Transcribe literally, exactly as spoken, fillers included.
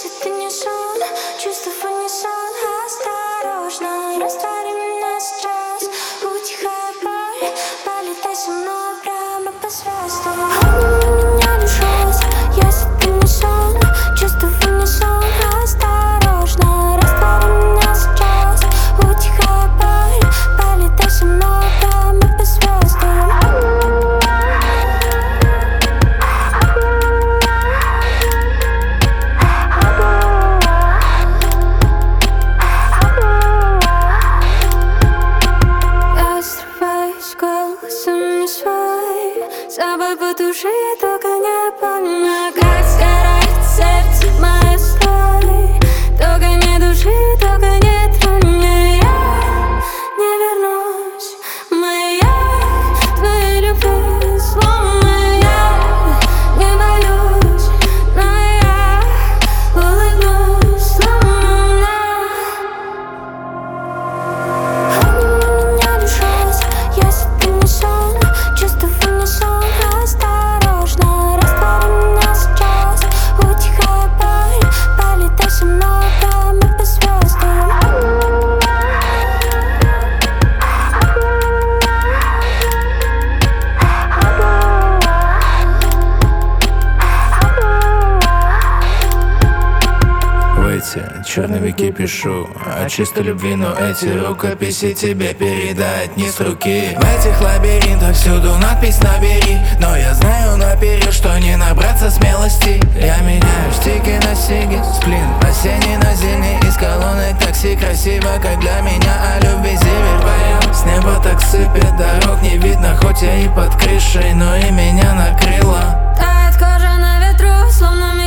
Если ты не сон, чувства в унисон. Осторожно, раствори меня сейчас. Утихая боль, полетай со мной прямо по звездам. Обними меня лишь раз. Если ты не сон, чувства в унисон. Осторожно, раствори меня сейчас. Утихая боль, полетай со мной прямо по звездам. Голосом не свой, собой по душе я только не помню, как сгорает сердце мое стой. Только не души, только не тронь меня. Я не вернусь, моя, твоей любви словно я. Не боюсь, но я улыбнусь словно. Обними меня лишь раз. Если ты не сон, чувства в унисон. Осторожно, раствори меня сейчас. Утихая боль, полетай со мной прямо по звездам. В эти черновики пишу о чистой любви, но эти рукописи тебе передать не с руки. В этих лабиринтах всюду надпись «Набери», но я знаю наперед, что не набраться смелости. Я меняю стики на сиги, сплин осенний на зимний. Из колонок такси красиво, как для меня, о любви зиверь поем. С неба так сыпет, дорог не видно, хоть я и под крышей, но и меня накрыло. Тает кожа на ветру, словно